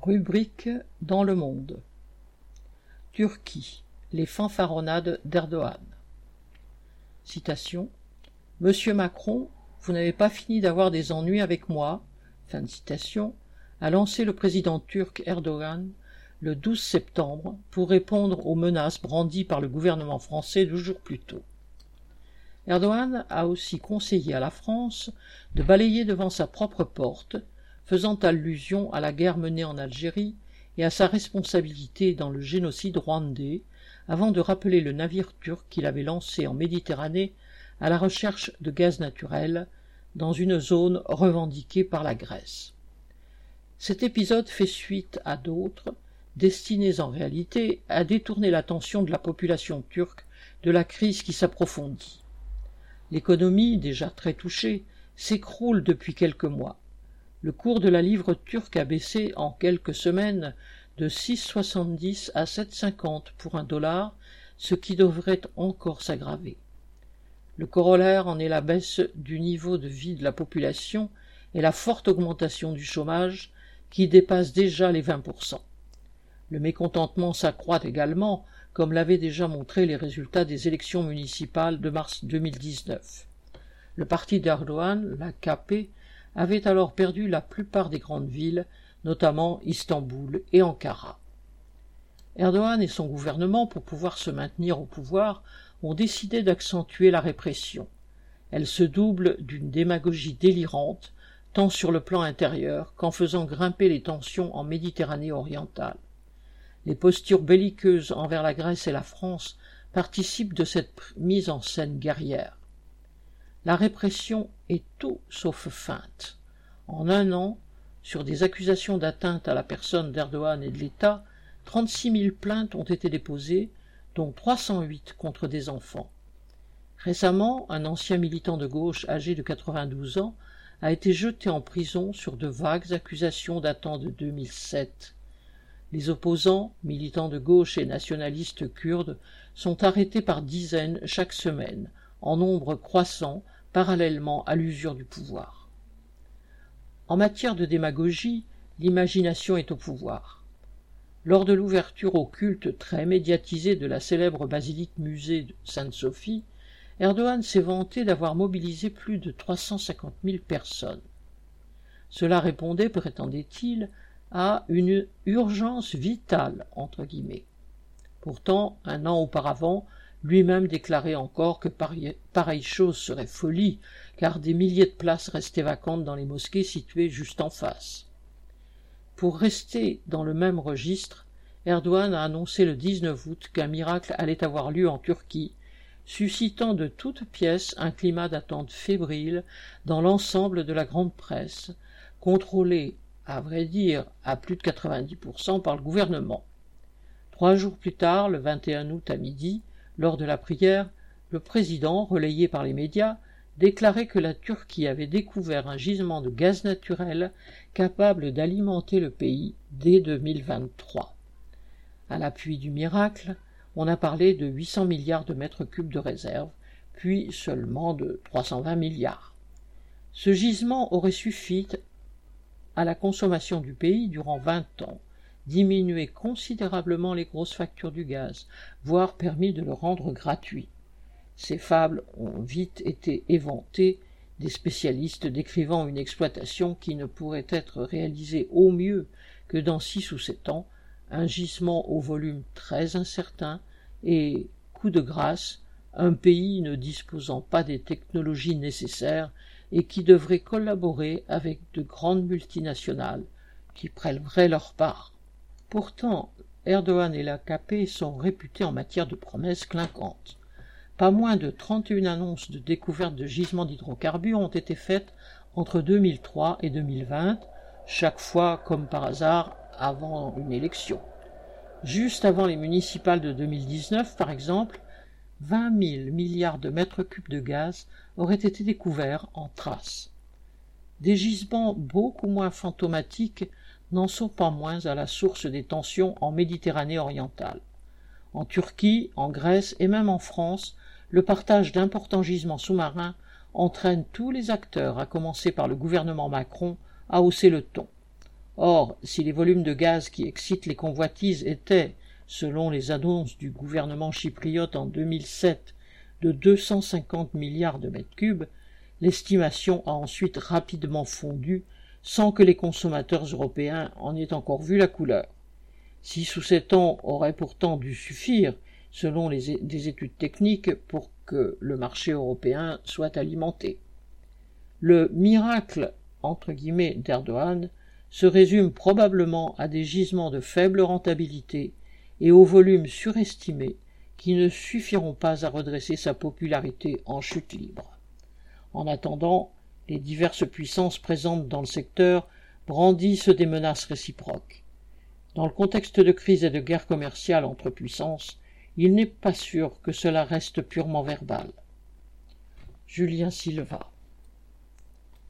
Rubrique dans le monde. Turquie, les fanfaronnades d'Erdogan. Citation. Monsieur Macron, vous n'avez pas fini d'avoir des ennuis avec moi, fin de citation, a lancé le président turc Erdogan le 12 septembre pour répondre aux menaces brandies par le gouvernement français 2 jours plus tôt. Erdogan a aussi conseillé à la France de balayer devant sa propre porte, faisant allusion à la guerre menée en Algérie et à sa responsabilité dans le génocide rwandais, avant de rappeler le navire turc qu'il avait lancé en Méditerranée à la recherche de gaz naturel dans une zone revendiquée par la Grèce. Cet épisode fait suite à d'autres, destinés en réalité à détourner l'attention de la population turque de la crise qui s'approfondit. L'économie, déjà très touchée, s'écroule depuis quelques mois. Le cours de la livre turque a baissé en quelques semaines de 6,70 à 7,50 pour $1, ce qui devrait encore s'aggraver. Le corollaire en est la baisse du niveau de vie de la population et la forte augmentation du chômage qui dépasse déjà les 20%. Le mécontentement s'accroît également, comme l'avaient déjà montré les résultats des élections municipales de mars 2019. Le parti d'Erdogan, l'AKP, avait alors perdu la plupart des grandes villes, notamment Istanbul et Ankara. Erdogan et son gouvernement, pour pouvoir se maintenir au pouvoir, ont décidé d'accentuer la répression. Elle se double d'une démagogie délirante, tant sur le plan intérieur qu'en faisant grimper les tensions en Méditerranée orientale. Les postures belliqueuses envers la Grèce et la France participent de cette mise en scène guerrière. La répression est tout sauf feinte. En un an, sur des accusations d'atteinte à la personne d'Erdogan et de l'État, 36 000 plaintes ont été déposées, dont 308 contre des enfants. Récemment, un ancien militant de gauche âgé de 92 ans a été jeté en prison sur de vagues accusations datant de 2007. Les opposants, militants de gauche et nationalistes kurdes, sont arrêtés par dizaines chaque semaine, en nombre croissant, parallèlement à l'usure du pouvoir. En matière de démagogie, l'imagination est au pouvoir. Lors de l'ouverture au culte très médiatisé de la célèbre basilique-musée de Sainte-Sophie, Erdogan s'est vanté d'avoir mobilisé plus de 350 000 personnes. Cela répondait, prétendait-il, à une urgence vitale, entre guillemets. Pourtant, un an auparavant, lui-même déclarait encore que pareille chose serait folie, car des milliers de places restaient vacantes dans les mosquées situées juste en face. Pour rester dans le même registre, Erdogan a annoncé le 19 août qu'un miracle allait avoir lieu en Turquie, suscitant de toutes pièces un climat d'attente fébrile dans l'ensemble de la grande presse, contrôlé, à vrai dire, à plus de 90% par le gouvernement. 3 jours plus tard, le 21 août à midi, lors de la prière, le président, relayé par les médias, déclarait que la Turquie avait découvert un gisement de gaz naturel capable d'alimenter le pays dès 2023. À l'appui du miracle, on a parlé de 800 milliards de mètres cubes de réserve, puis seulement de 320 milliards. Ce gisement aurait suffi à la consommation du pays durant 20 ans, diminuer considérablement les grosses factures du gaz, voire permis de le rendre gratuit. Ces fables ont vite été éventées, des spécialistes décrivant une exploitation qui ne pourrait être réalisée au mieux que dans 6 ou 7 ans, un gisement au volume très incertain et, coup de grâce, un pays ne disposant pas des technologies nécessaires et qui devrait collaborer avec de grandes multinationales qui prélèveraient leur part. Pourtant, Erdogan et l'AKP sont réputés en matière de promesses clinquantes. Pas moins de 31 annonces de découverte de gisements d'hydrocarbures ont été faites entre 2003 et 2020, chaque fois, comme par hasard, avant une élection. Juste avant les municipales de 2019, par exemple, 20 000 milliards de mètres cubes de gaz auraient été découverts en traces. Des gisements beaucoup moins fantomatiques n'en sont pas moins à la source des tensions en Méditerranée orientale. En Turquie, en Grèce et même en France, le partage d'importants gisements sous-marins entraîne tous les acteurs, à commencer par le gouvernement Macron, à hausser le ton. Or, si les volumes de gaz qui excitent les convoitises étaient, selon les annonces du gouvernement chypriote en 2007, de 250 milliards de mètres cubes, l'estimation a ensuite rapidement fondu sans que les consommateurs européens en aient encore vu la couleur. 6 ou 7 ans auraient pourtant dû suffire, selon des études techniques, pour que le marché européen soit alimenté. Le « miracle » entre guillemets d'Erdogan se résume probablement à des gisements de faible rentabilité et au volume surestimé qui ne suffiront pas à redresser sa popularité en chute libre. En attendant, les diverses puissances présentes dans le secteur brandissent des menaces réciproques. Dans le contexte de crise et de guerre commerciale entre puissances, il n'est pas sûr que cela reste purement verbal. Julien Silva.